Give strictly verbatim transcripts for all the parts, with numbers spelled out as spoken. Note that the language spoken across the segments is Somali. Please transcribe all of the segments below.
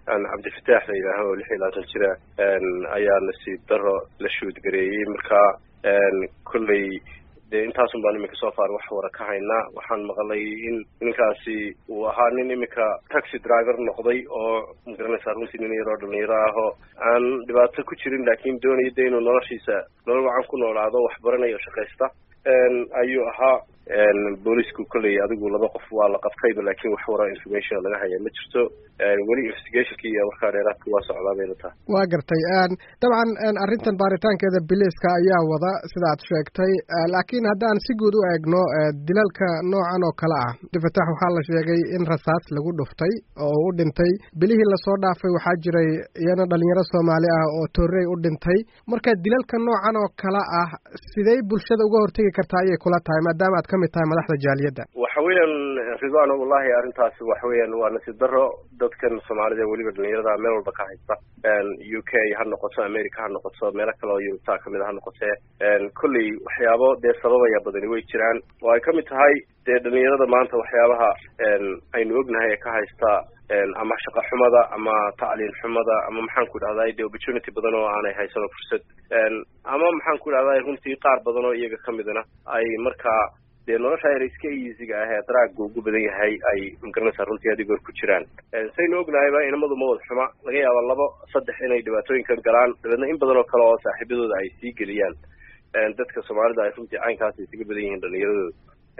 aan cabdifataax la yidhaaho lix iyo labaatan jira ayaa nasiib daro la shuudgareeyey marka kolley dee intaasun baan iminka soo faar wax wara ka haynaa waxaan maqlay in ninkaasi uu ahaa nin iminka taxi driver noqday oo magaranaysaa runtii nin yaroo dhalinyaro ah oo aan dhibaato ku jirin laakiin doonaya de inuu noloshiisa nolol wacan ku noolaado wax baranaya o shaqaysta ayuu ahaa boolisku kolley adigu laba qof waa la qabtayba laakiin wax wara information laga haya ma jirto weli investigationki iyo warkaa dheeraadka waa socdaa bayna tahay waa gartay dabcan arrintan baaritaankeeda biliiska ayaa wada sida aad sheegtay laakiin haddaan si guud u eegno dilalka noocan oo kale ah cabdifataax waxaa la sheegay in rasaas lagu dhuftay oo u dhintay bilihii lasoo dhaafay waxaa jiray iyana dhalinyaro soomaali ah oo toorey u dhintay marka dilalka noocan oo kale ah sidey bulshada uga hortegi kartaa ayay kula tahay maadaama aad kamid tahay madaxda jaaliyadda waxa weeyaan ridwan wallahi arrintaasi waxa weeyaan waa nasiib daro dadkan soomaalida weliba dhalinyarada meel walba ka haysta u k ha noqoto america ha noqoto meelo kale oo yurubtaa kamid ha noqotee kolley waxyaabo dee sababaya badani way jiraan oo ay kamid tahay dee dhalinyarada maanta waxyaabaha aynu ognahay ee ka haysta ama shaqo xumada ama tacliin xumada ama maxaan ku idhahdaa de opportunity badan oo aanay haysano fursad ama maxaan ku idhahdaa runtii qaar badan oo iyaga kamidna ay markaa dee nolosha yar iska easyga ah ee daraaga ugu badan yahay ay magaranaysaa runtii adigoor ku jiraan saynu ognahayba inamadu ma wada xuma laga yaaba labo saddex inay dhibaatooyinkan galaan dabeedna in badan oo kale oo saaxiibadooda ay sii geliyaan dadka soomaalida ay runtii caynkaas isaga badan yihiin dhalinyaradooda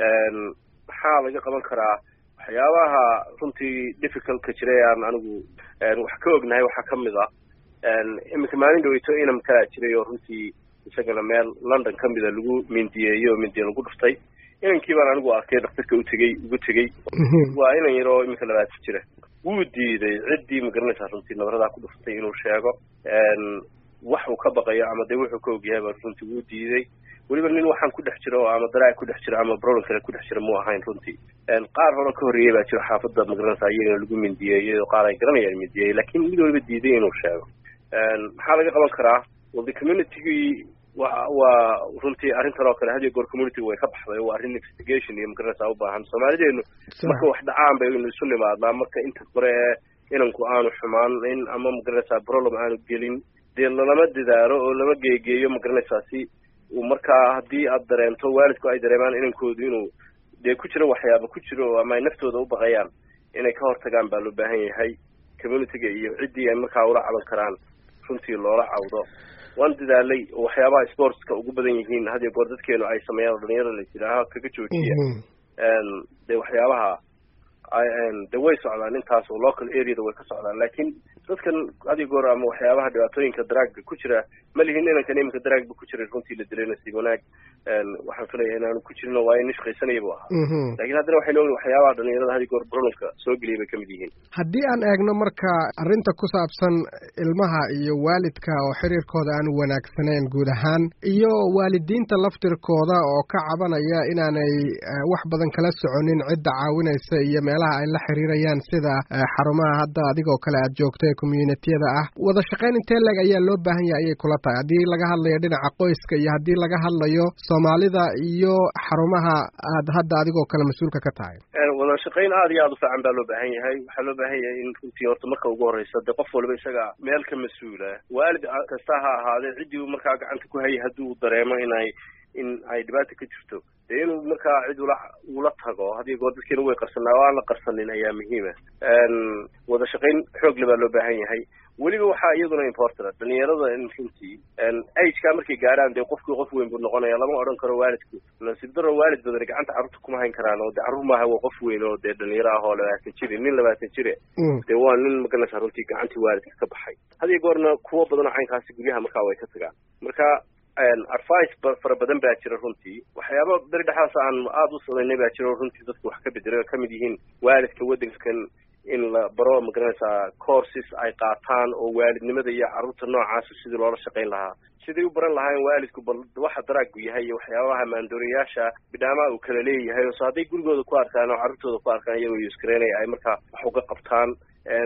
maxaa laga qaban karaa waxyaabaha runtii difficultka jiray aan anigu wax ka ognahay waxaa kamid ah iminka maalin dhaweyto inam kalaa jiray oo runtii isagana meel london kamida lagu mindiyeeyo oo mindiye lagu dhuftay inankii baan anigu arkay daktarka utegey ugu tegey waa inan yaroo iminka labaatan jira wuu diiday ciddii magaranaysaa runtii nabaradaa ku dhuftay inuu sheego wax uu ka baqayo ama dee wuxuu ka ogyahay ba runtii wuu diiday weliba nin waxaan ku dhex jiro ama daraag ku dhex jiro ama problem kale ku dhex jira mu ahayn runtii qaar hore ka horreeyey baa jiro xaafadda magaranaysaa iyagana lagu mindiyeeyey oo qaar ay garanayaan mindiyeeyey laakiin mid waliba diiday inuu sheego maxaa laga qaban karaa walde communitygii wa waa runtii arrintan oo kale hadiyo goor community way ka baxday waa arrin investigation iyo magaranaysaa u baahan soomaalideenu marka wax dhacaan baynu isu nimaadnaa marka inta hore ee inanku aanu xumaan in ama magaranaysaa problem aanu gelin dee lalama dadaalo oo lama geegeeyo magaranaysaa si uu markaa haddii aad dareento waalidku ay dareemaan inankoodu inuu dee ku jiro waxyaaba ku jiro ama ay naftooda u baqayaan inay ka hortagaan baa loo baahan yahay communityga iyo ciddii ay markaa ula caban karaan runtii loola cawdo waan dadaalay oo waxyaabaha sportska ugu badan yihiin hadiyo goor dadkeenu ay sameeyaan oo dhalinyarada la yidhaaha kaga joojiya dee waxyaabaha de way socdaan intaas oo local areada way ka socdaan laakiin dadkan hadiyo goor ama waxyaabaha dhibaatooyinka daraaga ku jira ma lihin inankan iminka daraagba ku jiray runtii la dilay nasiib wanaag waxaan filaya inaanu ku jirino waa in shaqaysanaya bu ahaa laakiin haddana waxaynu ogna waxyaabaha dhalinyarada hadiyo goor problemka soo geliyay bay kamid yihiin haddii aan eegno marka arrinta ku saabsan ilmaha iyo waalidka oo xiriirkooda aan wanaagsanayn guud ahaan iyo waalidiinta laftirkooda oo ka cabanaya inaanay wax badan kala soconin cidda caawinaysa iyo meelaha ay la xiriirayaan sida xarumaha hadda adigoo kale aad joogto ee communitiyada ah wada shaqayn intee leeg ayaa loo baahan yahay ayay kula tahay haddii laga hadlayo dhinaca qoyska iyo haddii laga hadlayo soomaalida iyo xarumaha aad hadda adigoo kale mas-uulka ka tahay wada shaqayn aad iyo aad u fiican baa loo baahan yahay waxaa loo baahan yahay in runtii horta marka ugu horreysa dee qof waliba isaga meel ka mas-uula waalid kasta ha ahaadee ciddii uu markaa gacanta ku hayay haddii uu dareemo inay in ay dhibaata ka jirto dee inuu markaa cid ula ula tago hadiyo goor dadkeenu way qarsanaa o aan la qarsanin ayaa muhiima wada shaqayn xoogle baa loo baahan yahay weliba waxaa iyaduna important dhalinyarada runtii ageka markay gaarhaan dee qofkii qof weyn buu noqonaya lama odhan karo waalidku nasiib daro waalid badani gacanta carruurta kuma hayn karaan oo dee carruur maaha waa qof weyn oo dee dhalinyaro ah oo labaatan jire nin labaatan jire dee waa nin magaranaysaa runtii gacantii waalidka ka baxay hadiyo goorna kuwo badanoo caynkaasi guryaha markaa way ka tagaan marka advice fara badan baa jira runtii waxyaaba beri dhexaas aan aada u samaynay baa jira oo runtii dadku wax ka bedelay oo kamid yihiin waalidka waddankan in la baro magaranaysaa courses ay qaataan oo waalidnimada iyo carruurta noocaasa sidii loola shaqayn lahaa siday u baran lahaayeen waalidku bal waxa daraagu yahay iyo waxyaabaha maandooriyaasha bidhaamaha uu kala leeyahay oo so hadday gurigooda ku arkaan oo carruurtooda ku arkaan iyagoo yuskareynaya ay markaa wax uga qabtaan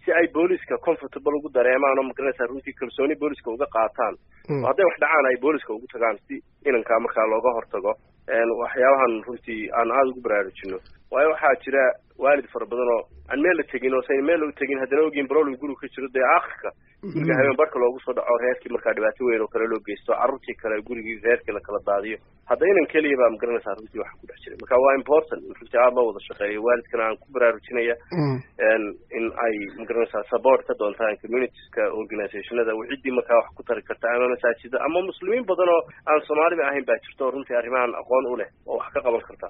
si ay booliska comfortable ugu dareemaan oo magaranaysaa runtii kalsooni booliska uga qaataan oo hadday wax dhacaan ay booliska ugu tagaan si inankaa markaa looga hortago waxyaabahan runtii aan aada ugu baraarujino waayo waxaa jira waalid fara badan oo aan meel la tegin oo sayn meel u tegin haddana ogiin barolwi guriga ka jiro dee aakhirka guriga habeen barka loogu soo dhaco reerkii markaa dhibaato weyn oo kale loo geysto carruurtii kale gurigii reerkii la kala daadiyo hadda inan keliya baa magaranaysaa runtii waxa ku dhex jiray marka waa important in runtii aada loo wada shaqeeyo waalidkana aan ku baraarujinaya in ay magaranaysaa support ka doontaan communitieska organizationada ciddii markaa wax ku tari karta ama masaajida ama muslimiin badan oo aan soomaaliba ahayn baa jirto runtii arrimahan aqoon u leh oo wax ka qaban karta